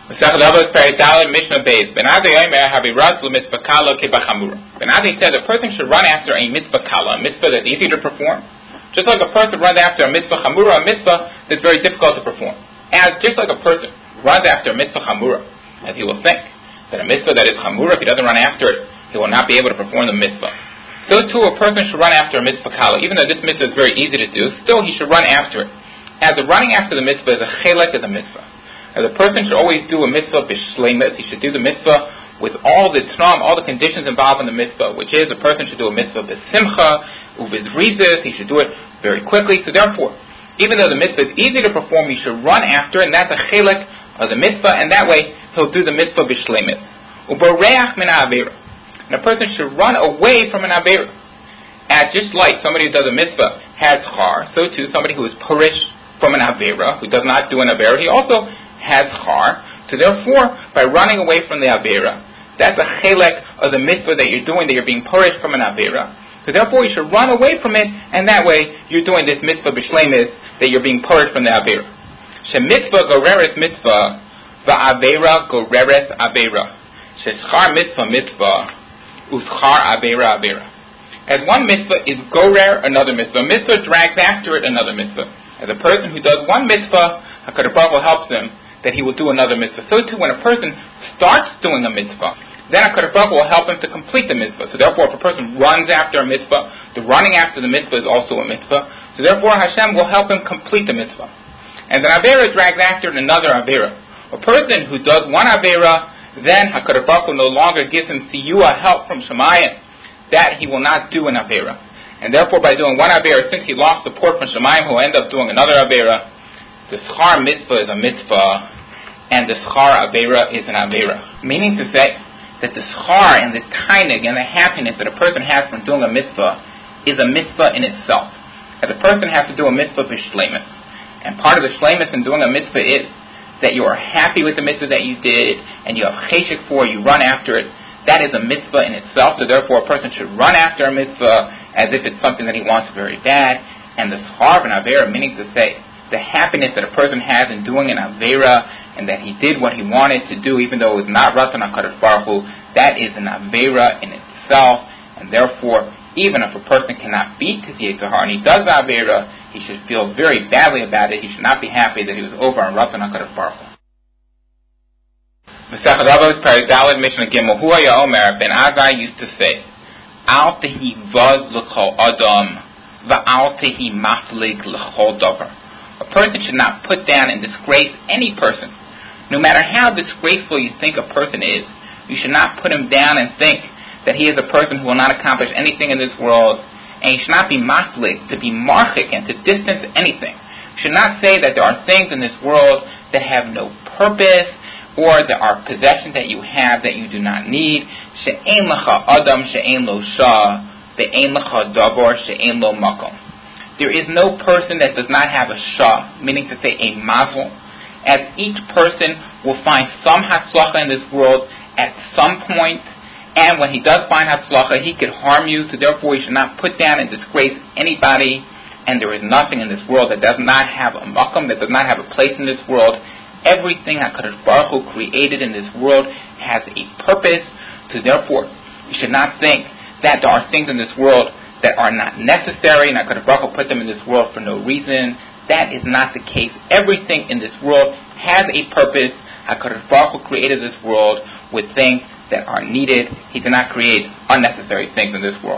Masechet Avos Perek Mishnah Beis. Ben Adi Omer Havirat L'Mitzvah Kala Kibachamura. Ben Adi said a person should run after a mitzvah kala, a mitzvah that's easy to perform, just like a person runs after a mitzvah chamura, a mitzvah that's very difficult to perform. As just like a person runs after a mitzvah chamura, as he will think that a mitzvah that is chamura, if he doesn't run after it, he will not be able to perform the mitzvah. So too, a person should run after a mitzvah kala. Even though this mitzvah is very easy to do, still he should run after it. As the running after the mitzvah is a chelek of the mitzvah. As a person should always do a mitzvah b'shleimus, he should do the mitzvah with all the tnam, all the conditions involved in the mitzvah, which is a person should do a mitzvah b'simcha, ubizrizis, he should do it very quickly. So therefore, even though the mitzvah is easy to perform, he should run after it, and that's a chelek of the mitzvah, and that way he'll do the mitzvah b'shleimus. Ubareach min ha'avera. And a person should run away from an avera. As just like somebody who does a mitzvah has char, so too somebody who is purish from an avera, who does not do an avera, he also has char. So therefore, by running away from the avera, that's a chelek of the mitzvah that you're doing, that you're being purish from an avera. So therefore, you should run away from it, and that way you're doing this mitzvah b'shleimus, that you're being purged from the avera. Shemitzvah goreres mitzvah, va'avera goreres avera. Sheschar mitzvah mitzvah, uschar avera avera. As one mitzvah is gorer, another mitzvah. Mitzvah drags after it another mitzvah. As a person who does one mitzvah, HaKadosh Baruch Hu helps him that he will do another mitzvah. So too, when a person starts doing a mitzvah, then HaKadosh Baruch Hu will help him to complete the mitzvah. So therefore, if a person runs after a mitzvah, the running after the mitzvah is also a mitzvah. So therefore, Hashem will help him complete the mitzvah. And then avera drags after another avera. A person who does one avera, then HaKadosh Baruch Hu no longer gives him siyua, help from Shemayim, that he will not do an avera. And therefore, by doing one avera, since he lost support from Shemayim, he'll end up doing another avera. The schar mitzvah is a mitzvah, and the schar avera is an avera. Meaning to say that the schar and the tainig and the happiness that a person has from doing a mitzvah is a mitzvah in itself. As a person has to do a mitzvah b'shleimus. And part of the shleimus in doing a mitzvah is that you are happy with the mitzvah that you did, and you have cheshek for it, you run after it. That is a mitzvah in itself, so therefore a person should run after a mitzvah as if it's something that he wants very bad. And the schar of an avera, meaning to say the happiness that a person has in doing an avera, and that he did what he wanted to do, even though it was not Ratzon HaKadosh Baruch Hu, that is an avera in itself, and therefore, even if a person cannot beat his Yetzer Hara, and he does the avera, he should feel very badly about it. He should not be happy that he was over on Ratzon HaKadosh Baruch Hu. Masechet Avos Perek Mishnah Gimel. Hu haya omer, Ben Azai used to say, Al tehi vaz l'chol adam, va'al tehi maflig l'chol davar. A person should not put down and disgrace any person. No matter how disgraceful you think a person is, you should not put him down and think that he is a person who will not accomplish anything in this world, and you should not be maflig, to be marchik, and to distance anything. You should not say that there are things in this world that have no purpose, or there are possessions that you have that you do not need. She'ein lecha adam she'ein lo shah, ve'ein lecha davar she'ein lo makom. There is no person that does not have a shah, meaning to say a mazel, as each person will find some hatzlacha in this world at some point, and when he does find hatzlacha, he could harm you, so therefore he should not put down and disgrace anybody, and there is nothing in this world that does not have a makom, that does not have a place in this world. Everything HaKadosh Baruch Hu created in this world has a purpose, so therefore you should not think that there are things in this world that are not necessary, and HaKadosh Baruch Hu put them in this world for no reason. That is not the case. Everything in this world has a purpose. HaKadosh Baruch Hu created this world with things that are needed. He did not create unnecessary things in this world.